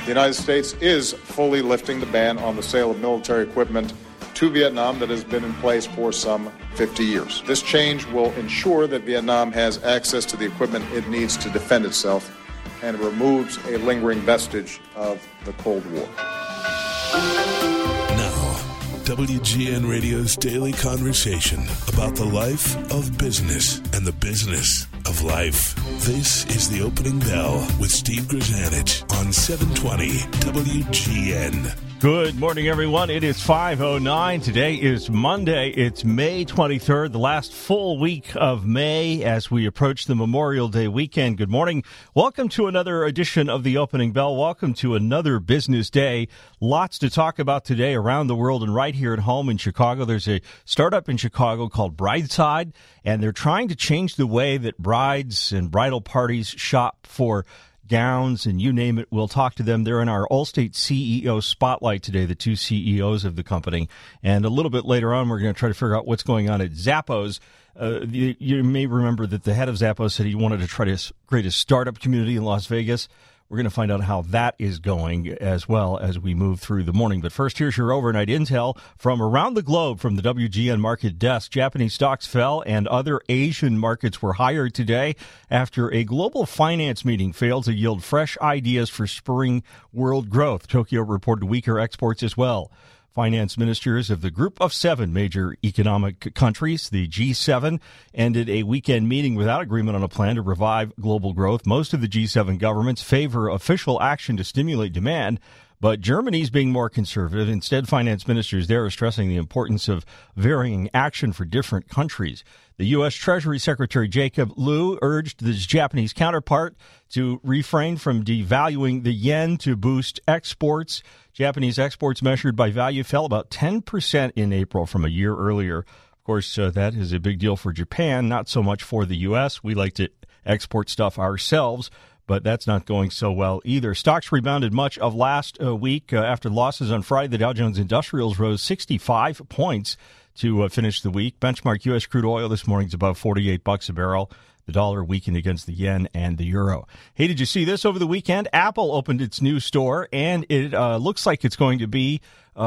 The United States is fully lifting the ban on the sale of military equipment to Vietnam that has been in place for some 50 years. This change will ensure that Vietnam has access to the equipment it needs to defend itself, and it removes a lingering vestige of the Cold War. Now, WGN Radio's daily conversation about the life of business and the business of life. This is The Opening Bell with Steve Grzanich on 720 WGN. Good morning, everyone. It is 5:09. Today is Monday. It's May 23rd, the last full week of May as we approach the Memorial Day weekend. Good morning. Welcome to another edition of The Opening Bell. Welcome to another business day. Lots to talk about today around the world and right here at home in Chicago. There's a startup in Chicago called Brideside, and they're trying to change the way that brides and bridal parties shop for gowns and you name it. We'll talk to them. They're in our Allstate CEO Spotlight today, the two CEOs of the company. And a little bit later on, we're going to try to figure out what's going on at Zappos. You may remember that the head of Zappos said he wanted to try to create a startup community in Las Vegas. We're going to find out how that is going as well as we move through the morning. But first, here's your overnight intel from around the globe from the WGN market desk. Japanese stocks fell and other Asian markets were higher today after a global finance meeting failed to yield fresh ideas for spurring world growth. Tokyo reported weaker exports as well. Finance ministers of the Group of Seven major economic countries, the G7, ended a weekend meeting without agreement on a plan to revive global growth. Most of the G7 governments favor official action to stimulate demand, but Germany's being more conservative. Instead, finance ministers there are stressing the importance of varying action for different countries. The U.S. Treasury Secretary Jacob Lew urged his Japanese counterpart to refrain from devaluing the yen to boost exports. Japanese exports measured by value fell about 10% in April from a year earlier. Of course, that is a big deal for Japan, not so much for the U.S. We like to export stuff ourselves, but that's not going so well either. Stocks rebounded much of last week after losses on Friday. The Dow Jones Industrials rose 65 points to finish the week. Benchmark U.S. crude oil this morning is above $48 a barrel. The dollar weakened against the yen and the euro. Hey, did you see this over the weekend? Apple opened its new store, and it looks like it's going to be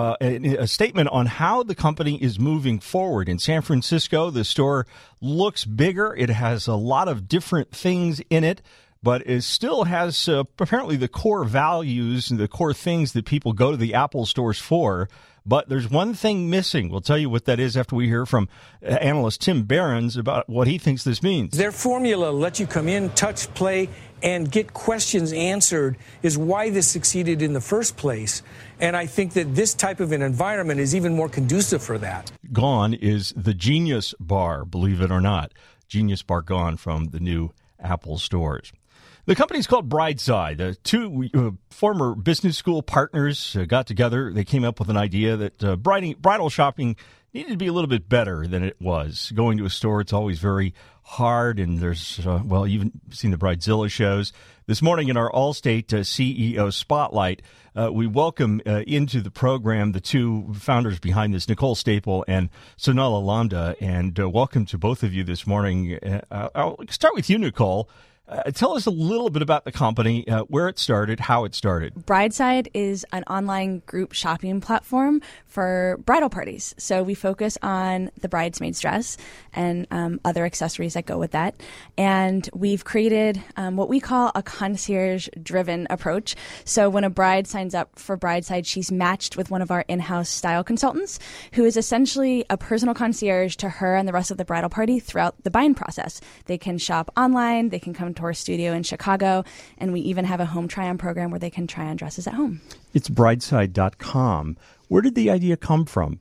a statement on how the company is moving forward. In San Francisco, the store looks bigger. It has a lot of different things in it, but it still has apparently the core values and the core things that people go to the Apple stores for. But there's one thing missing. We'll tell you what that is after we hear from analyst Tim Behrens about what he thinks this means. Their formula lets you come in, touch, play, and get questions answered is why this succeeded in the first place. And I think that this type of an environment is even more conducive for that. Gone is the Genius Bar, believe it or not. Genius Bar gone from the new Apple stores. The company's called Brideside. Two former business school partners got together. They came up with an idea that bridal shopping needed to be a little bit better than it was. Going to a store, it's always very hard, and there's, you've seen the Bridezilla shows. This morning in our Allstate CEO Spotlight, we welcome into the program the two founders behind this, Nicole Staple and Sonala Lambda, and welcome to both of you this morning. I'll start with you, Nicole. Tell us a little bit about the company, where it started, how it started. Brideside is an online group shopping platform for bridal parties. So we focus on the bridesmaid's dress and other accessories that go with that. And we've created what we call a concierge-driven approach. So when a bride signs up for Brideside, she's matched with one of our in-house style consultants, who is essentially a personal concierge to her and the rest of the bridal party throughout the buying process. They can shop online, they can come to our studio in Chicago, and we even have a home try-on program where they can try on dresses at home. It's brideside.com. Where did the idea come from?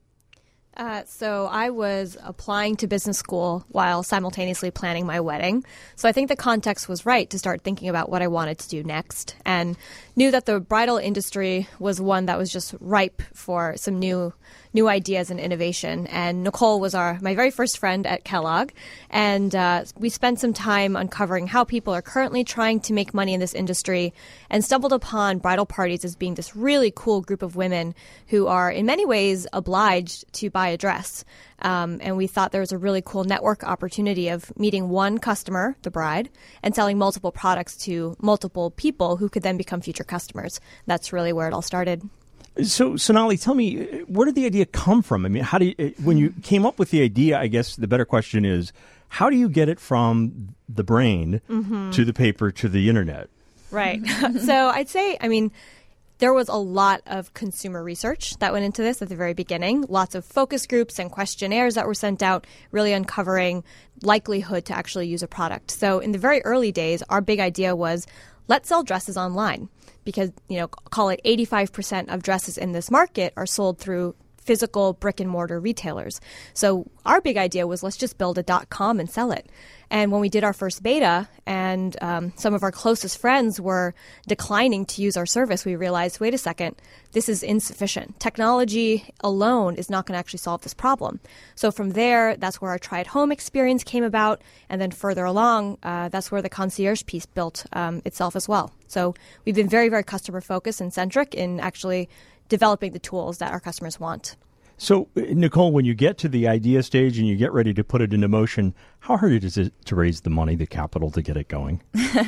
So I was applying to business school while simultaneously planning my wedding. So I think the context was right to start thinking about what I wanted to do next, and knew that the bridal industry was one that was just ripe for some new new ideas and innovation. And Nicole was my very first friend at Kellogg. And we spent some time uncovering how people are currently trying to make money in this industry, and stumbled upon bridal parties as being this really cool group of women who are in many ways obliged to buy a dress. And we thought there was a really cool network opportunity of meeting one customer, the bride, and selling multiple products to multiple people who could then become future customers. That's really where it all started. So, Sonali, tell me, where did the idea come from? I mean, when you came up with the idea, I guess the better question is, how do you get it from the brain to the paper to the internet? Right. So I'd say, there was a lot of consumer research that went into this at the very beginning. Lots of focus groups and questionnaires that were sent out, really uncovering likelihood to actually use a product. So in the very early days, our big idea was, let's sell dresses online, because, call it 85% of dresses in this market are sold through physical brick and mortar retailers. So our big idea was, let's just build a .com and sell it. And when we did our first beta, and some of our closest friends were declining to use our service, we realized, wait a second, this is insufficient. Technology alone is not going to actually solve this problem. So from there, that's where our Try at Home experience came about. And then further along, that's where the concierge piece built itself as well. So we've been very, very customer focused and centric in actually developing the tools that our customers want. So, Nicole, when you get to the idea stage and you get ready to put it into motion, how hard is it to raise the money, the capital, to get it going?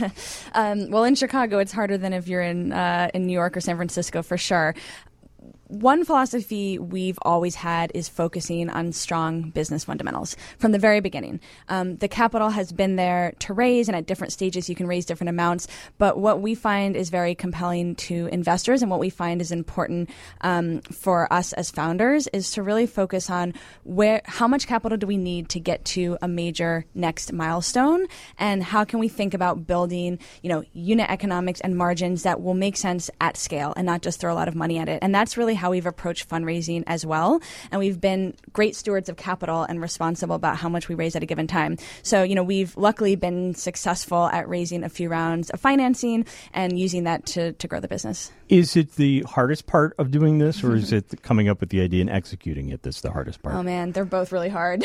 Well, in Chicago, it's harder than if you're in New York or San Francisco, for sure. One philosophy we've always had is focusing on strong business fundamentals from the very beginning. The capital has been there to raise, and at different stages you can raise different amounts. But what we find is very compelling to investors, and what we find is important for us as founders, is to really focus on how much capital do we need to get to a major next milestone, and how can we think about building, unit economics and margins that will make sense at scale and not just throw a lot of money at it. And that's really how we've approached fundraising as well. And we've been great stewards of capital and responsible about how much we raise at a given time. So, we've luckily been successful at raising a few rounds of financing and using that to grow the business. Is it the hardest part of doing this, or is it coming up with the idea and executing it that's the hardest part? Oh, man, they're both really hard.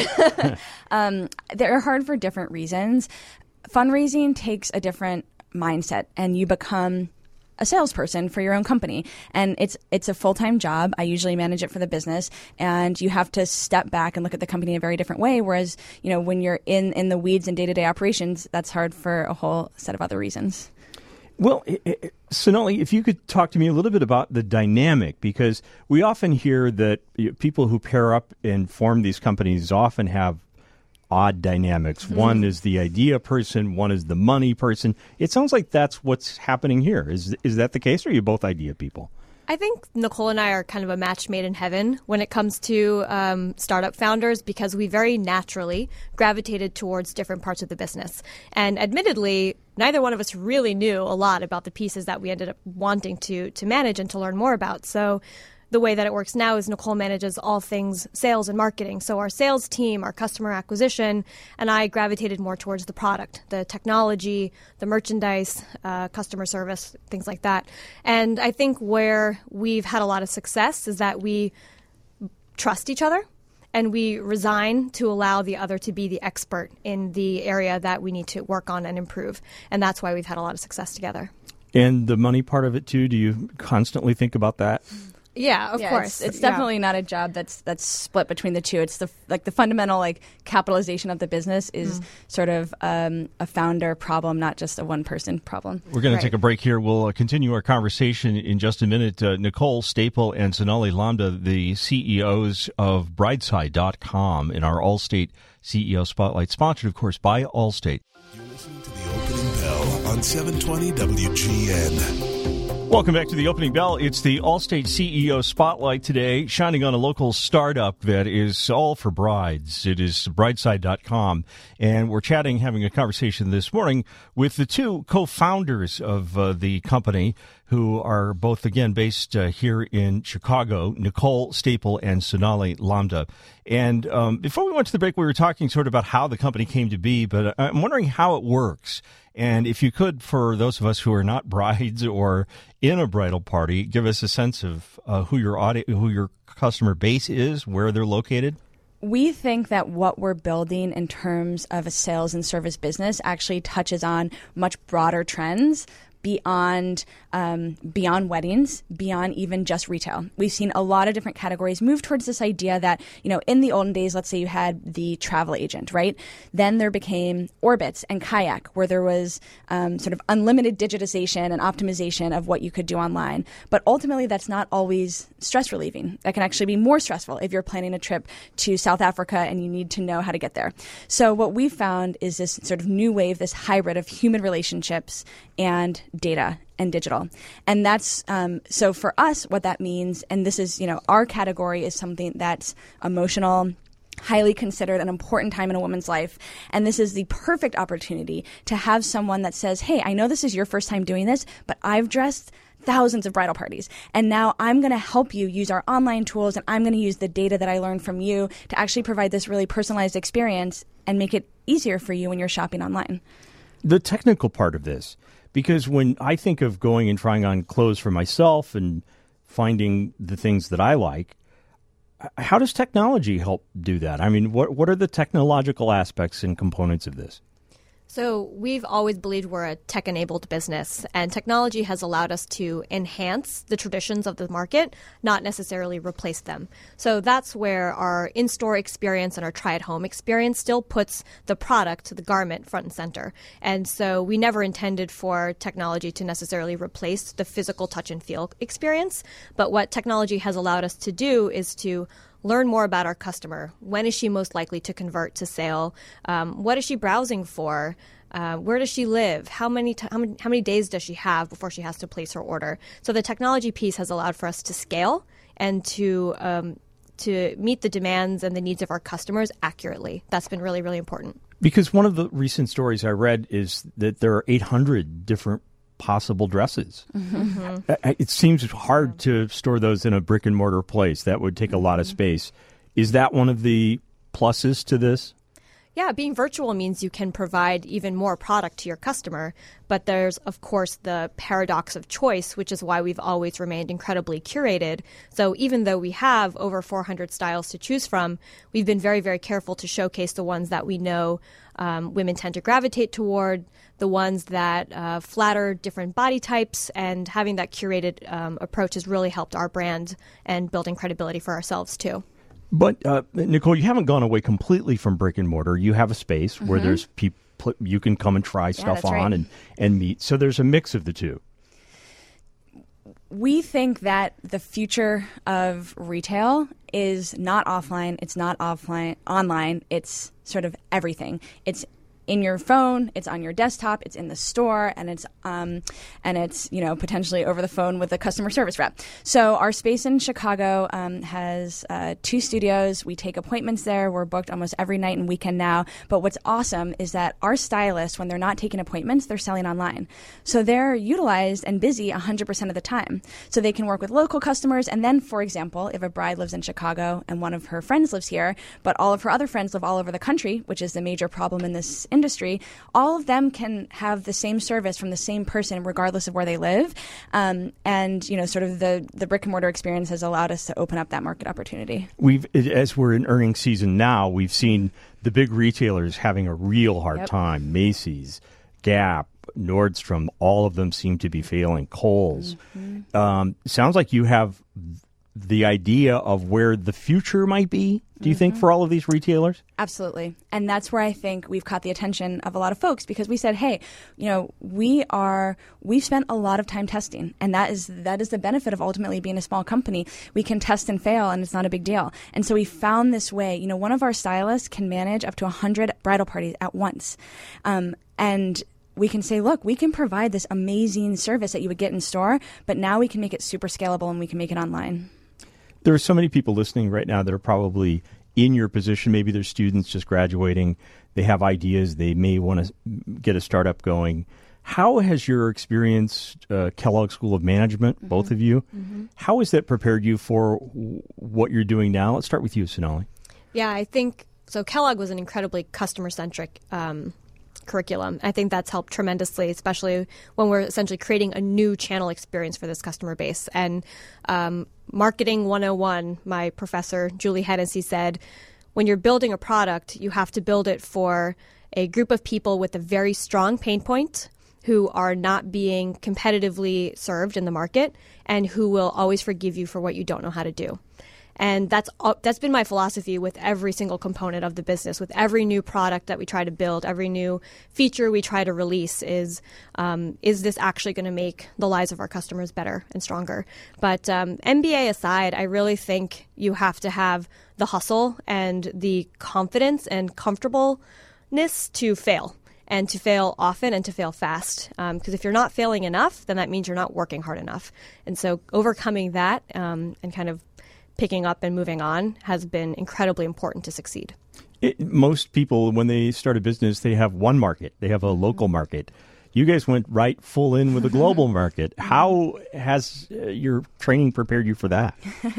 They're hard for different reasons. Fundraising takes a different mindset, and you become a salesperson for your own company. And it's a full-time job. I usually manage it for the business, and you have to step back and look at the company in a very different way. Whereas, when you're in the weeds and day-to-day operations, that's hard for a whole set of other reasons. Well, Sonali, if you could talk to me a little bit about the dynamic, because we often hear that people who pair up and form these companies often have odd dynamics. Mm-hmm. One is the idea person, one is the money person. It sounds like that's what's happening here. Is that the case, or are you both idea people? I think Nicole and I are kind of a match made in heaven when it comes to startup founders, because we very naturally gravitated towards different parts of the business. And admittedly, neither one of us really knew a lot about the pieces that we ended up wanting to manage and to learn more about. So the way that it works now is Nicole manages all things sales and marketing. So our sales team, our customer acquisition, and I gravitated more towards the product, the technology, the merchandise, customer service, things like that. And I think where we've had a lot of success is that we trust each other, and we resign to allow the other to be the expert in the area that we need to work on and improve. And that's why we've had a lot of success together. And the money part of it, too, do you constantly think about that? Yeah, of course. It's definitely not a job that's split between the two. It's the fundamental capitalization of the business is sort of a founder problem, not just a one-person problem. We're going to take a break here. We'll continue our conversation in just a minute. Nicole Staple and Sonali Lambda, the CEOs of Brideside.com, in our Allstate CEO Spotlight, sponsored, of course, by Allstate. You're listening to the Opening Bell on 720 WGN. Welcome back to the Opening Bell. It's the Allstate CEO Spotlight today, shining on a local startup that is all for brides. It is Brideside.com, and we're having a conversation this morning with the two co-founders of the company, who are both, again, based here in Chicago, Nicole Staple and Sonali Lambda. And before we went to the break, we were talking sort of about how the company came to be, but I'm wondering how it works. And if you could, for those of us who are not brides or in a bridal party. Give us a sense of who your customer base is, where they're located. We think that what we're building in terms of a sales and service business actually touches on much broader trends beyond weddings, beyond even just retail. We've seen a lot of different categories move towards this idea that, in the olden days, let's say you had the travel agent, right? Then there became Orbitz and Kayak, where there was sort of unlimited digitization and optimization of what you could do online. But ultimately, that's not always stress relieving. That can actually be more stressful if you're planning a trip to South Africa and you need to know how to get there. So what we've found is this sort of new wave, this hybrid of human relationships and data and digital. And that's, so for us, what that means, and this is, our category is something that's emotional, highly considered an important time in a woman's life. And this is the perfect opportunity to have someone that says, hey, I know this is your first time doing this, but I've dressed thousands of bridal parties. And now I'm going to help you use our online tools, and I'm going to use the data that I learned from you to actually provide this really personalized experience and make it easier for you when you're shopping online. The technical part of this, because when I think of going and trying on clothes for myself and finding the things that I like, how does technology help do that? I mean, what are the technological aspects and components of this? So we've always believed we're a tech-enabled business, and technology has allowed us to enhance the traditions of the market, not necessarily replace them. So that's where our in-store experience and our try-at-home experience still puts the product, the garment, front and center. And so we never intended for technology to necessarily replace the physical touch and feel experience. But what technology has allowed us to do is to learn more about our customer. When is she most likely to convert to sale? What is she browsing for? Where does she live? How many days does she have before she has to place her order? So the technology piece has allowed for us to scale and to meet the demands and the needs of our customers accurately. That's been really, really important. Because one of the recent stories I read is that there are 800 different possible dresses. Mm-hmm. It seems hard to store those in a brick and mortar place. That would take a lot of space. Is that one of the pluses to this? Yeah, being virtual means you can provide even more product to your customer. But there's, of course, the paradox of choice, which is why we've always remained incredibly curated. So even though we have over 400 styles to choose from, we've been very, very careful to showcase the ones that we know women tend to gravitate toward, the ones that flatter different body types, and having that curated approach has really helped our brand and building credibility for ourselves, too. But, Nicole, you haven't gone away completely from brick and mortar. You have a space where there's people you can come and try stuff on right. and meet. So there's a mix of the two. We think that the future of retail is not offline, it's not online, it's sort of everything. It's in your phone, it's on your desktop, it's in the store, and it's potentially over the phone with a customer service rep. So our space in Chicago has 2 studios. We take appointments there. We're booked almost every night and weekend now. But what's awesome is that our stylists, when they're not taking appointments, they're selling online. So they're utilized and busy 100% of the time. So they can work with local customers. And then, for example, if a bride lives in Chicago and one of her friends lives here, but all of her other friends live all over the country, which is the major problem in this industry, all of them can have the same service from the same person regardless of where they live. Sort of the brick and mortar experience has allowed us to open up that market opportunity. As we're in earnings season now, we've seen the big retailers having a real hard time. Macy's, Gap, Nordstrom, all of them seem to be failing. Kohl's. Mm-hmm. Sounds like you have the idea of where the future might be, do you think, for all of these retailers? Absolutely. And that's where I think we've caught the attention of a lot of folks, because we said, hey, we've spent a lot of time testing, and that is the benefit of ultimately being a small company. We can test and fail, and it's not a big deal. And so we found this way. One of our stylists can manage up to 100 bridal parties at once. And we can say, look, we can provide this amazing service that you would get in store, but now we can make it super scalable and we can make it online. There are so many people listening right now that are probably in your position. Maybe they're students just graduating. They have ideas. They may want to get a startup going. How has your experience, Kellogg School of Management, both of you, how has that prepared you for what you're doing now? Let's start with you, Sonali. Yeah, I think so. Kellogg was an incredibly customer-centric curriculum. I think that's helped tremendously, especially when we're essentially creating a new channel experience for this customer base. And Marketing 101, my professor, Julie Hennessy, said, when you're building a product, you have to build it for a group of people with a very strong pain point who are not being competitively served in the market and who will always forgive you for what you don't know how to do. And that's been my philosophy with every single component of the business, with every new product that we try to build, every new feature we try to release is this actually going to make the lives of our customers better and stronger? But MBA aside, I really think you have to have the hustle and the confidence and comfortableness to fail, and to fail often and to fail fast. Because if you're not failing enough, then that means you're not working hard enough. And so overcoming that and kind of picking up and moving on has been incredibly important to succeed. Most people, when they start a business, they have one market. They have a local market. You guys went right full in with a global market. How has your training prepared you for that?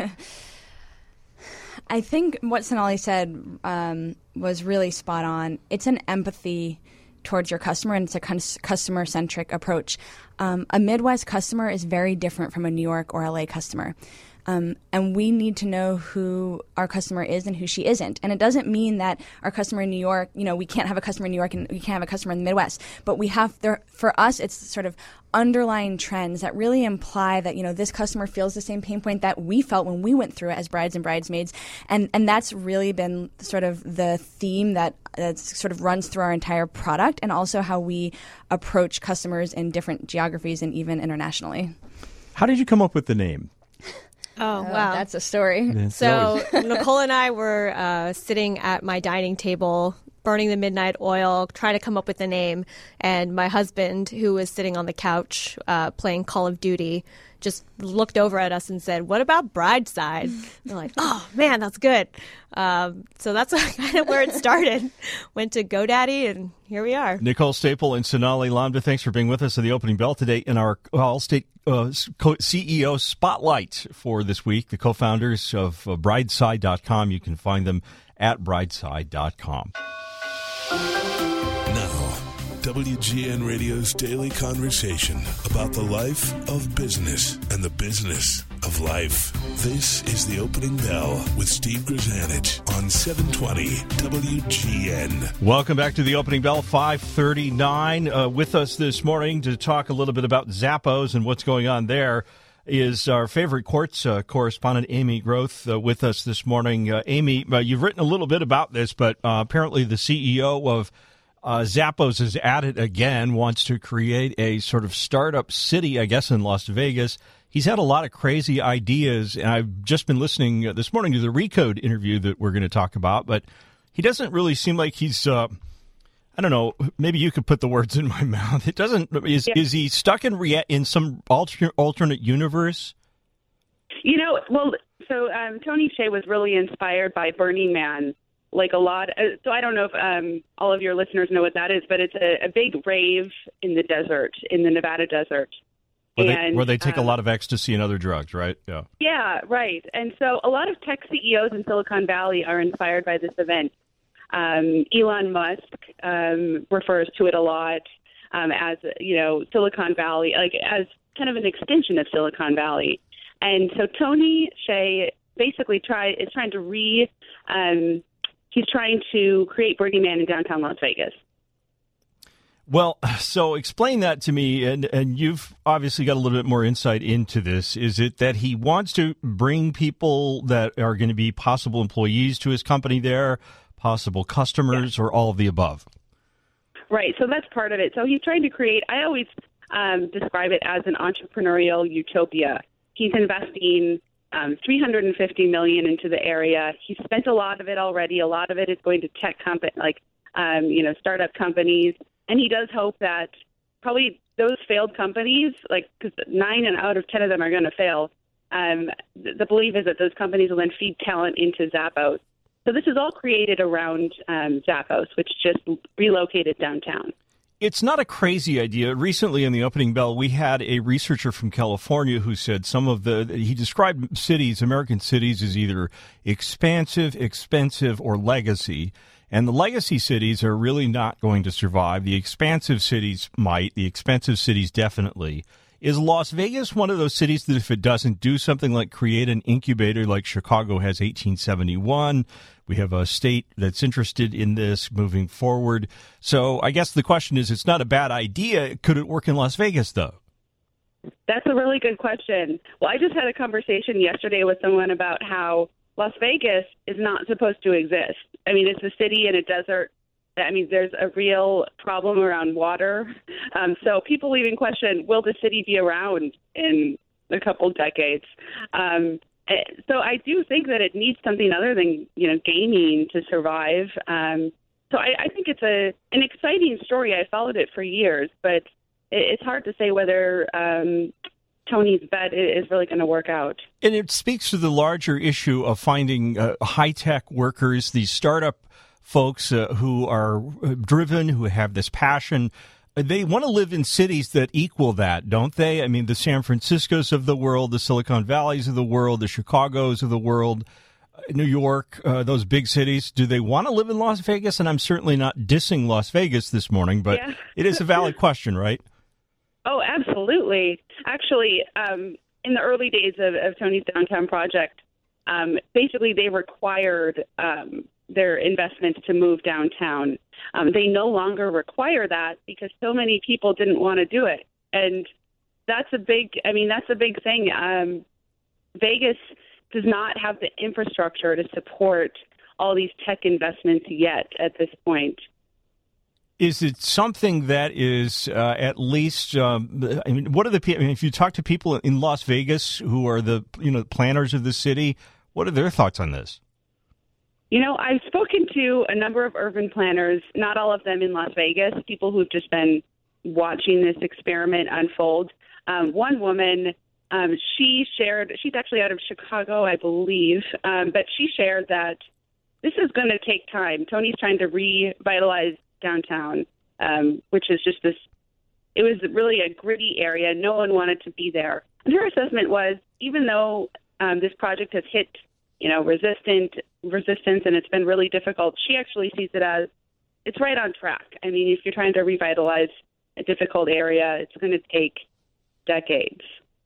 I think what Sonali said was really spot on. It's an empathy towards your customer, and it's a customer-centric approach. A Midwest customer is very different from a New York or LA customer. And we need to know who our customer is and who she isn't. And it doesn't mean that our customer in New York, we can't have a customer in New York and we can't have a customer in the Midwest. But we have, for us, it's sort of underlying trends that really imply that, this customer feels the same pain point that we felt when we went through it as brides and bridesmaids. And that's really been sort of the theme that sort of runs through our entire product, and also how we approach customers in different geographies and even internationally. How did you come up with the name? Oh, wow. That's a story. So Nicole and I were sitting at my dining table, burning the midnight oil, trying to come up with a name. And my husband, who was sitting on the couch playing Call of Duty, just looked over at us and said, "What about Brideside?" We're like, "Oh, man, that's good." So that's kind of where it started. Went to GoDaddy, and here we are. Nicole Staple and Sonali Lambda, thanks for being with us at the opening bell today in our All-State CEO Spotlight for this week. The co-founders of Brideside.com. You can find them at Brideside.com. Now, WGN Radio's daily conversation about the life of business and the business of life. This is the Opening Bell with Steve Grzanich on 720 WGN. Welcome back to the Opening Bell, 5:39. With us this morning to talk a little bit about Zappos and what's going on there is our favorite courts correspondent, Amy Groth, with us this morning. Amy, you've written a little bit about this, but apparently the CEO of Zappos is at it again, wants to create a sort of startup city, I guess, in Las Vegas. He's had a lot of crazy ideas, and I've just been listening this morning to the Recode interview that we're going to talk about, but he doesn't really seem like he's, I don't know, maybe you could put the words in my mouth. It doesn't, is he stuck in some alternate universe? So Tony Hsieh was really inspired by Burning Man. Like a lot. So I don't know if all of your listeners know what that is, but it's a big rave in the desert, in the Nevada desert. Where they take a lot of ecstasy and other drugs, right? Yeah. Yeah, right. And so a lot of tech CEOs in Silicon Valley are inspired by this event. Elon Musk refers to it a lot as, Silicon Valley, like as kind of an extension of Silicon Valley. And so Tony Hsieh basically is trying to he's trying to create Burning Man in downtown Las Vegas. Well, so explain that to me, and you've obviously got a little bit more insight into this. Is it that he wants to bring people that are going to be possible employees to his company there, possible customers, or all of the above? Right, so that's part of it. So he's trying to create, I always describe it as an entrepreneurial utopia. He's investing $350 million into the area. He spent a lot of it already. A lot of it is going to tech startup companies. And he does hope that probably those failed companies, because 9 out of 10 of them are going to fail, the belief is that those companies will then feed talent into Zappos. So this is all created around Zappos, which just relocated downtown. It's not a crazy idea. Recently in the Opening Bell, we had a researcher from California who said he described cities, American cities, as either expansive, expensive, or legacy. And the legacy cities are really not going to survive. The expansive cities might. The expensive cities definitely. Is Las Vegas one of those cities that if it doesn't do something like create an incubator like Chicago has 1871, we have a state that's interested in this moving forward. So I guess the question is, it's not a bad idea. Could it work in Las Vegas, though? That's a really good question. Well, I just had a conversation yesterday with someone about how Las Vegas is not supposed to exist. I mean, it's a city in a desert. I mean, there's a real problem around water. So people even question, will the city be around in a couple decades? So I do think that it needs something other than, gaming to survive. So I think it's an exciting story. I followed it for years, but it's hard to say whether Tony's bet is really going to work out. And it speaks to the larger issue of finding high-tech workers, these startup folks who are driven, who have this passion. They want to live in cities that equal that, don't they? I mean, the San Franciscos of the world, the Silicon Valleys of the world, the Chicagos of the world, New York, those big cities. Do they want to live in Las Vegas? And I'm certainly not dissing Las Vegas this morning, but It is a valid question, right? Oh, absolutely. Actually, in the early days of Tony's downtown project, basically they required their investments to move downtown. They no longer require that because so many people didn't want to do it. And that's a big thing. Vegas does not have the infrastructure to support all these tech investments yet at this point. Is it something that is at least? What are the people? If you talk to people in Las Vegas who are the planners of the city, what are their thoughts on this? I've spoken to a number of urban planners, not all of them in Las Vegas, people who've just been watching this experiment unfold. One woman, she's actually out of Chicago, I believe, but she shared that this is going to take time. Tony's trying to revitalize downtown, which is just it was really a gritty area. No one wanted to be there. And her assessment was, even though this project has hit, resistance and it's been really difficult, she actually sees it as it's right on track. I mean, if you're trying to revitalize a difficult area, it's going to take decades.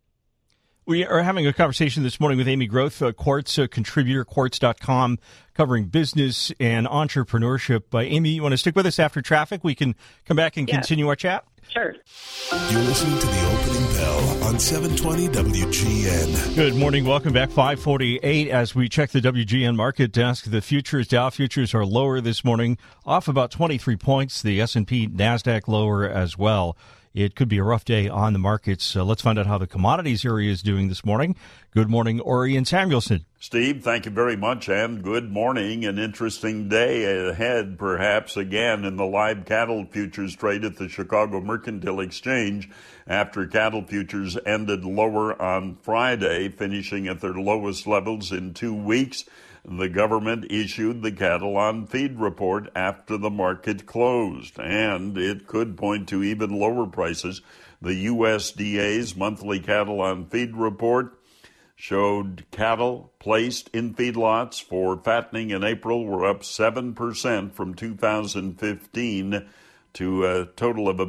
We are having a conversation this morning with Amy Groth, Quartz contributor, Quartz.com, covering business and entrepreneurship. Amy, you want to stick with us after traffic? We can come back and continue our chat? Sure. You're listening to the opening bell on 720 WGN. Good morning. Welcome back. 5:48 as we check the WGN market desk. The Dow futures are lower this morning, off about 23 points. The S&P, NASDAQ lower as well. It could be a rough day on the markets. Let's find out how the commodities area is doing this morning. Good morning, Orion Samuelson. Steve, thank you very much, and good morning. An interesting day ahead, perhaps, again, in the live cattle futures trade at the Chicago Mercantile Exchange after cattle futures ended lower on Friday, finishing at their lowest levels in 2 weeks. The government issued the cattle on feed report after the market closed, and it could point to even lower prices. The USDA's monthly cattle on feed report showed cattle placed in feedlots for fattening in April were up 7% from 2015 to a total of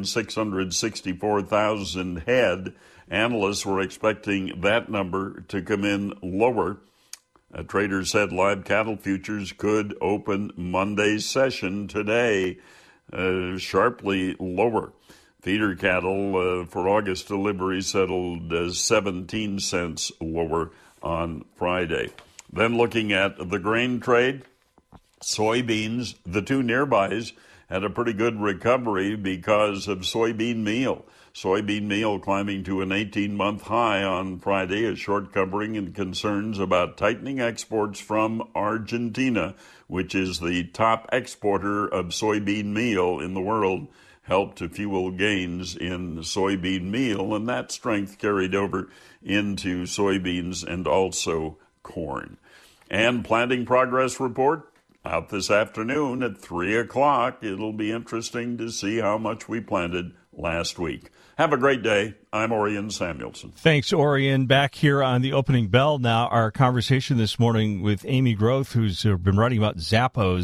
1,664,000 head. Analysts were expecting that number to come in lower. A trader said live cattle futures could open Monday's session today sharply lower. Feeder cattle for August delivery settled 17 cents lower on Friday. Then looking at the grain trade, soybeans, the two nearbys had a pretty good recovery because of soybean meal. Soybean meal climbing to an 18-month high on Friday, a short covering and concerns about tightening exports from Argentina, which is the top exporter of soybean meal in the world, helped to fuel gains in soybean meal, and that strength carried over into soybeans and also corn. And planting progress report out this afternoon at 3 o'clock. It'll be interesting to see how much we planted last week. Have a great day. I'm Orion Samuelson. Thanks, Orion. Back here on the opening bell now, our conversation this morning with Amy Groth, who's been writing about Zappos.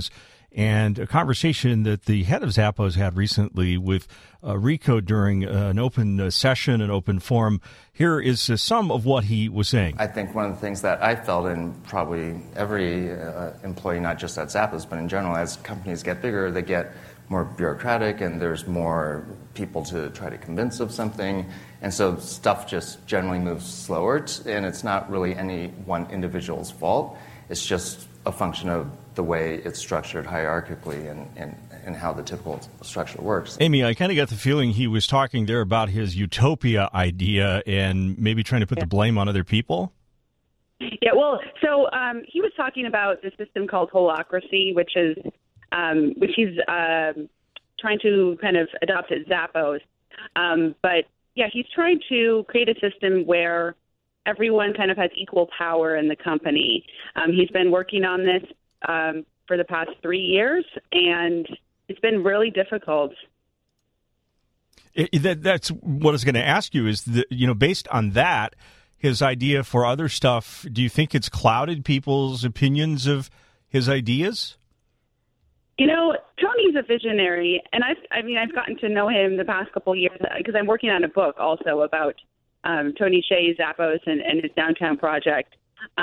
and a conversation that the head of Zappos had recently with Rico during an open session, an open forum. Here is some of what he was saying. I think one of the things that I felt, and probably every employee, not just at Zappos, but in general, as companies get bigger, they get more bureaucratic and there's more people to try to convince of something. And so stuff just generally moves slower, and it's not really any one individual's fault. It's just a function of the way it's structured hierarchically and how the typical structure works. Amy, I kind of got the feeling he was talking there about his utopia idea and maybe trying to put the blame on other people. Yeah, well, so he was talking about the system called holacracy, which he's trying to kind of adopt at Zappos. But yeah, he's trying to create a system where everyone kind of has equal power in the company. He's been working on this for the past 3 years, and it's been really difficult. That's what I was going to ask you is, based on that, his idea for other stuff, do you think it's clouded people's opinions of his ideas? Tony's a visionary, and I've gotten to know him the past couple of years because I'm working on a book also about Tony Hsieh, Zappos, and his downtown project.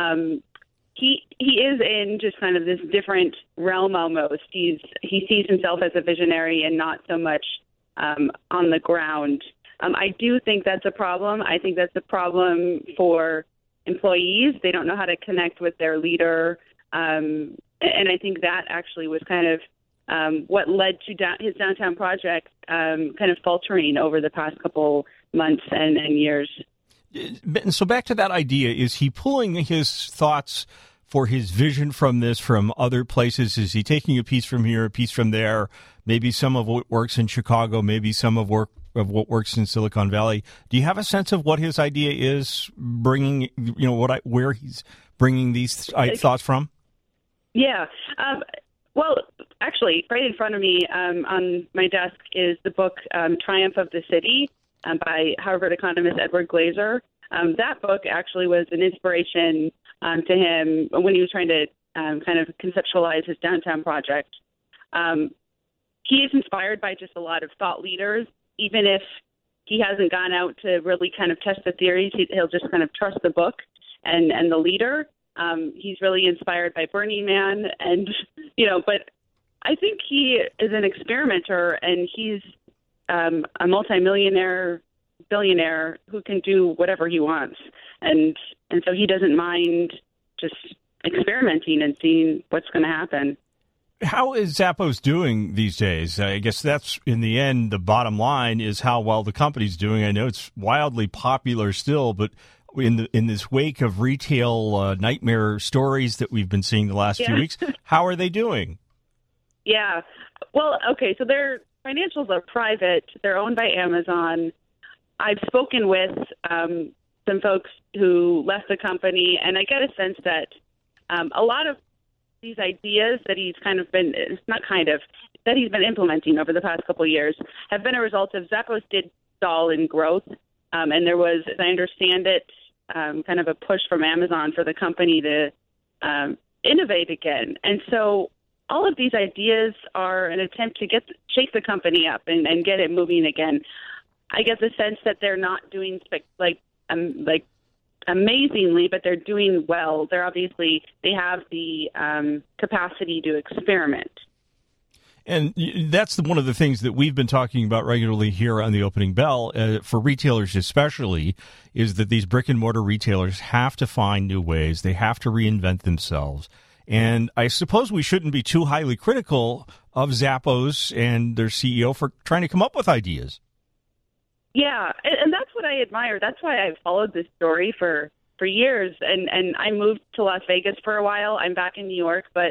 He is in just kind of this different realm almost. He sees himself as a visionary and not so much on the ground. I do think that's a problem. I think that's a problem for employees. They don't know how to connect with their leader. And I think that actually was kind of what led to his downtown project kind of faltering over the past couple months and years. So back to that idea, is he pulling his thoughts for his vision from other places? Is he taking a piece from here, a piece from there, maybe some of what works in Chicago, maybe some of what works in Silicon Valley? Do you have a sense of what his idea is bringing, where he's bringing these thoughts from? Yeah. Well, actually, right in front of me on my desk is the book Triumph of the City by Harvard economist Edward Glaeser. That book actually was an inspiration to him when he was trying to kind of conceptualize his downtown project. He is inspired by just a lot of thought leaders. Even if he hasn't gone out to really kind of test the theories, he'll just kind of trust the book and the leader. He's really inspired by Burning Man, and but I think he is an experimenter, and he's a multimillionaire, billionaire who can do whatever he wants, and so he doesn't mind just experimenting and seeing what's going to happen. How is Zappos doing these days? I guess that's, in the end, the bottom line is how well the company's doing. I know it's wildly popular still, but in this wake of retail nightmare stories that we've been seeing the last few weeks, how are they doing? Yeah. Well, okay, so their financials are private. They're owned by Amazon. I've spoken with some folks who left the company, and I get a sense that a lot of these ideas that he's that he's been implementing over the past couple of years have been a result of Zappos did stall in growth. And there was, as I understand it, kind of a push from Amazon for the company to innovate again. And so all of these ideas are an attempt to shake the company up and get it moving again. I get the sense that they're not doing amazingly, but they're doing well. They have the capacity to experiment. And that's one of the things that we've been talking about regularly here on the Opening Bell, for retailers especially, is that these brick-and-mortar retailers have to find new ways. They have to reinvent themselves. And I suppose we shouldn't be too highly critical of Zappos and their CEO for trying to come up with ideas. Yeah, and that's what I admire. That's why I've followed this story for years. And I moved to Las Vegas for a while. I'm back in New York, but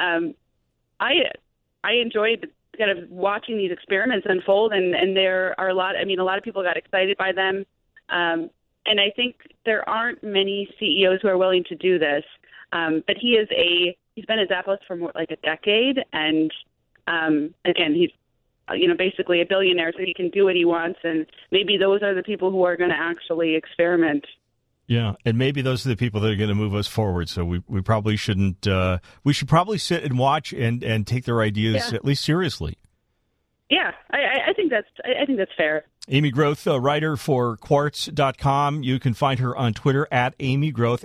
I enjoyed kind of watching these experiments unfold, and there are a lot of people got excited by them. And I think there aren't many CEOs who are willing to do this. But he's been at Zappos for more like a decade. And again, he's, basically a billionaire, so he can do what he wants. And maybe those are the people who are going to actually experiment. Yeah, and maybe those are the people that are going to move us forward. So we probably shouldn't. We should probably sit and watch and take their ideas at least seriously. Yeah, I think that's fair. Amy Groth, writer for Quartz.com. You can find her on Twitter at Amy Groth,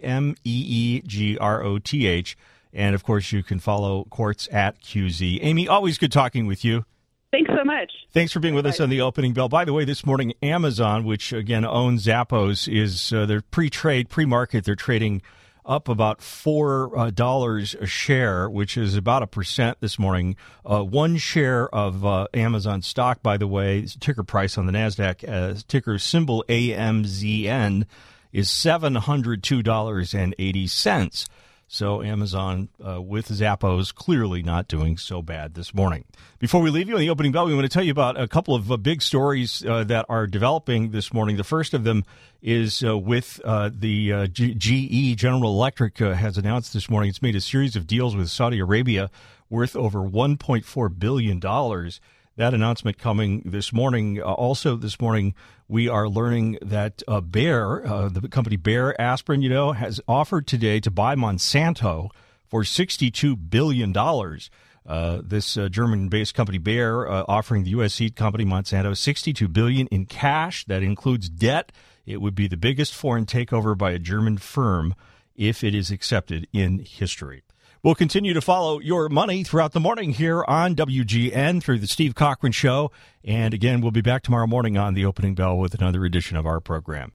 AIMEEGROTH. And, of course, you can follow Quartz at QZ. Amy, always good talking with you. Thanks so much. Thanks for being with us on the opening bell. By the way, this morning, Amazon, which, again, owns Zappos, is their pre-market, they're trading up about $4 a share, which is about 1% this morning. One share of Amazon stock, by the way, ticker price on the NASDAQ, ticker symbol AMZN, is $702.80. So Amazon with Zappos clearly not doing so bad this morning. Before we leave you on the opening bell, we want to tell you about a couple of big stories that are developing this morning. The first of them is with the GE, General Electric, has announced this morning it's made a series of deals with Saudi Arabia worth over $1.4 billion. That announcement coming this morning. Also this morning, we are learning that Bayer, the company Bayer Aspirin, has offered today to buy Monsanto for $62 billion. This German-based company Bayer offering the U.S. seed company Monsanto $62 billion in cash. That includes debt. It would be the biggest foreign takeover by a German firm if it is accepted in history. We'll continue to follow your money throughout the morning here on WGN through the Steve Cochran Show. And again, we'll be back tomorrow morning on the opening bell with another edition of our program.